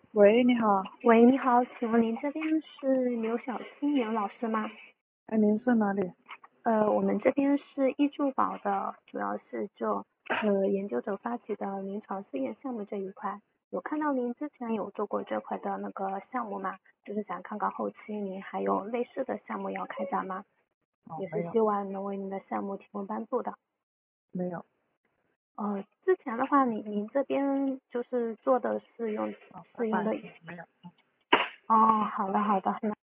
喂，你好。 喂，你好，请问您这边是刘小青刘老师吗？ 哎，您是哪里？ 我们这边是易助宝的，主要是做研究者发起的临床试验项目这一块。有看到您之前有做过这块的那个项目吗？就是想看看后期您还有类似的项目要开展吗？ 哦， 也是没有， 希望能为您的项目提供帮助的。 没有。 之前的话，您这边就是做的是用哦，拜拜。 是用的。 没有。 哦，好的好的，